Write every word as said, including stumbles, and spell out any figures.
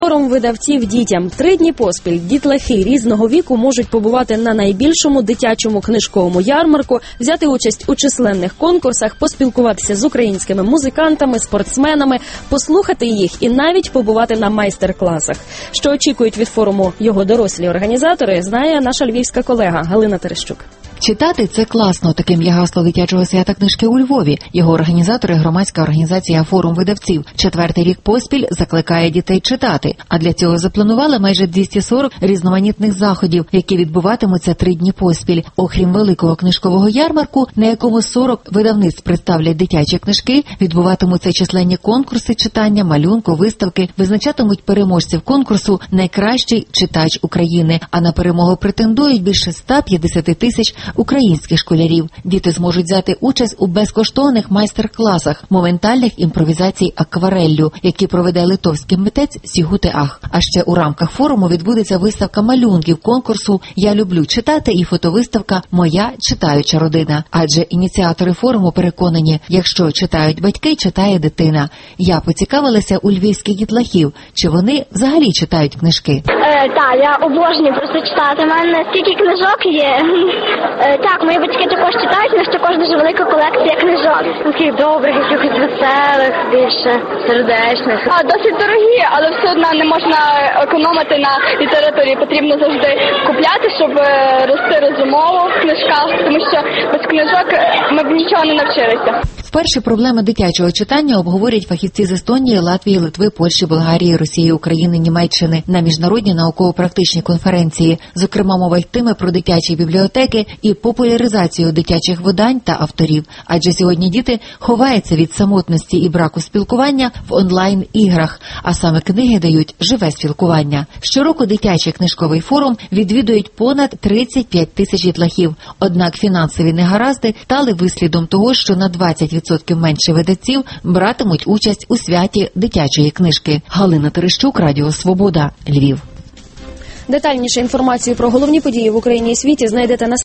Форум видавців дітям. Три дні поспіль дітлахи різного віку можуть побувати на найбільшому дитячому книжковому ярмарку, взяти участь у численних конкурсах, поспілкуватися з українськими музикантами, спортсменами, послухати їх і навіть побувати на майстер-класах. Що очікують від форуму його дорослі організатори, знає наша львівська колега Галина Терещук. Читати – це класно. Таким є гасло дитячого свята книжки у Львові. Його організатори – громадська організація «Форум видавців». Четвертий рік поспіль закликає дітей читати. А для цього запланували майже двісті сорок різноманітних заходів, які відбуватимуться три дні поспіль. Окрім великого книжкового ярмарку, на якому сорок видавництв представлять дитячі книжки, відбуватимуться численні конкурси читання, малюнку, виставки, визначатимуть переможців конкурсу «Найкращий читач України». А на перемогу претендують більше ста п'ятдесят тисяч українських школярів. Діти зможуть взяти участь у безкоштовних майстер-класах моментальних імпровізацій аквареллю, які проведе литовський митець Сігути Ах. А ще у рамках форуму відбудеться виставка малюнків конкурсу «Я люблю читати» і фотовиставка «Моя читаюча родина». Адже ініціатори форуму переконані, якщо читають батьки, читає дитина. Я поцікавилася у львівських дітлахів, чи вони взагалі читають книжки. Е, так, я обожнюю просто читати. У мене стільки книжок є. Е, так, мої батьки також читають, у нас також дуже велика колекція книжок. Таких добрих, якихось веселих, більше сердечних. А, досить дорогі, але все одно не можна економити на літературі. Потрібно завжди купляти, щоб рости розумово в книжках, тому що без книжок ми б нічого не навчилися. Вперше проблеми дитячого читання обговорять фахівці з Естонії, Латвії, Литви, Польщі, Болгарії, Росії, України, Німеччини на міжнародній науково-практичній конференції. Зокрема, мова йтиме про дитячі бібліотеки і популяризацію дитячих видань та авторів. Адже сьогодні діти ховаються від самотності і браку спілкування в онлайн-іграх, а саме книги дають живе спілкування. Щороку дитячий книжковий форум відвідують понад тридцять п'ять тисяч дітлахів. Однак фінансові негаразди стали вислідом того, що на двадцять відсотків менше видавців братимуть участь у святі дитячої книжки. Галина Терещук, Радіо Свобода, Львів. Детальніше інформацію про головні події в Україні і світі знайдете на